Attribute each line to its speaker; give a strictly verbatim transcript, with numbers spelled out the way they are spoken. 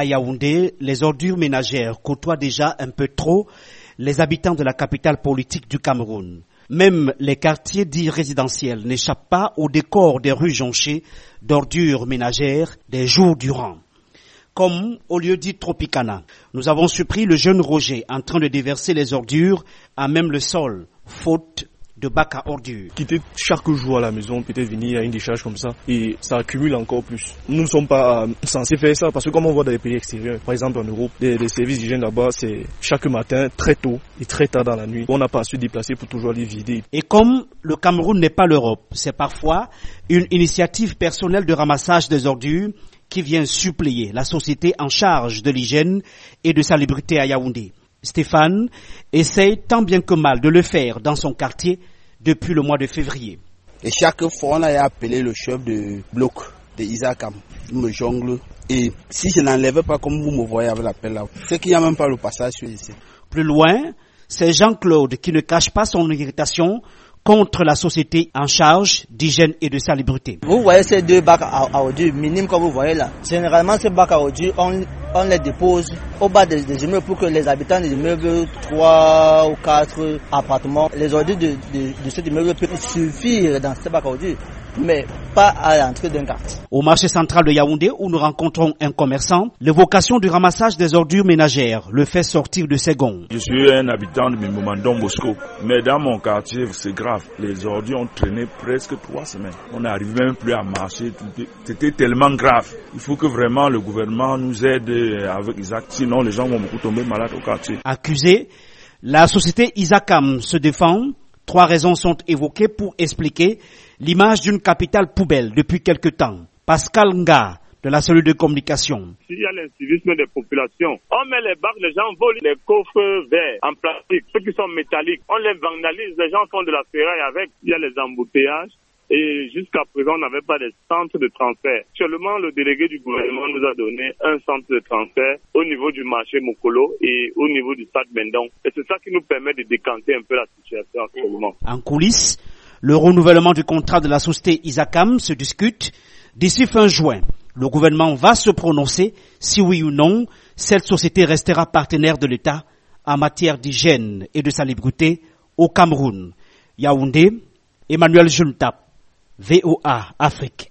Speaker 1: à Yaoundé, les ordures ménagères côtoient déjà un peu trop les habitants de la capitale politique du Cameroun. Même les quartiers dits résidentiels n'échappent pas au décor des rues jonchées d'ordures ménagères des jours durant. Comme au lieu dit Tropicana, nous avons surpris le jeune Roger en train de déverser les ordures à même le sol, faute de bac à ordures.
Speaker 2: Quitter chaque jour à la maison, peut-être venir à une décharge comme ça, et ça accumule encore plus. Nous ne sommes pas euh, censés faire ça, parce que comme on voit dans les pays extérieurs, par exemple en Europe, les, les services d'hygiène là-bas, c'est chaque matin, très tôt et très tard dans la nuit. On n'a pas à se déplacer pour toujours les vider.
Speaker 1: Et comme le Cameroun n'est pas l'Europe, c'est parfois une initiative personnelle de ramassage des ordures qui vient suppléer la société en charge de l'hygiène et de salubrité à Yaoundé. Stéphane essaye tant bien que mal de le faire dans son quartier depuis le mois de février.
Speaker 3: Et chaque fois, on a appelé le chef de bloc de Isakam. Je me jongle. Et si je n'enlève pas comme vous me voyez avec l'appel là, c'est qu'il n'y a même pas le passage ici.
Speaker 1: Plus loin, c'est Jean-Claude qui ne cache pas son irritation contre la société en charge d'hygiène et de salubrité.
Speaker 4: Vous voyez ces deux bacs à, à ordures minimes comme vous voyez là. Généralement, ces bacs à ordures, on, on les dépose au bas des, des immeubles pour que les habitants des immeubles, trois ou quatre appartements, les ordures de, de, de cet immeuble peuvent suffire dans ces bacs à ordures, mais pas à l'entrée d'un quartier.
Speaker 1: Au marché central de Yaoundé, où nous rencontrons un commerçant, l'évocation du ramassage des ordures ménagères le fait sortir de ses gonds.
Speaker 5: Je suis un habitant de Mimomandon Bosco, mais dans mon quartier, c'est grave. Les ordures ont traîné presque trois semaines. On n'arrive même plus à marcher. C'était tellement grave. Il faut que vraiment le gouvernement nous aide avec Isaac, sinon les gens vont beaucoup tomber malades au quartier.
Speaker 1: Accusé, la société Isakam se défend. Trois raisons sont évoquées pour expliquer l'image d'une capitale poubelle depuis quelque temps. Pascal Nga, de la cellule de communication.
Speaker 6: S'il y a l'incivisme des populations, on met les bacs, les gens volent les coffres verts en plastique, ceux qui sont métalliques, on les vandalise, les gens font de la ferraille avec, il y a les embouteillages. Et jusqu'à présent, on n'avait pas de centre de transfert. Seulement, le délégué du gouvernement nous a donné un centre de transfert au niveau du marché Mokolo et au niveau du stade Bendon. Et c'est ça qui nous permet de décanter un peu la situation actuellement.
Speaker 1: En coulisses, le renouvellement du contrat de la société Isakam se discute. D'ici fin juin, le gouvernement va se prononcer si oui ou non cette société restera partenaire de l'État en matière d'hygiène et de salubrité au Cameroun. Yaoundé, Emmanuel Juntap, V O A Afrique.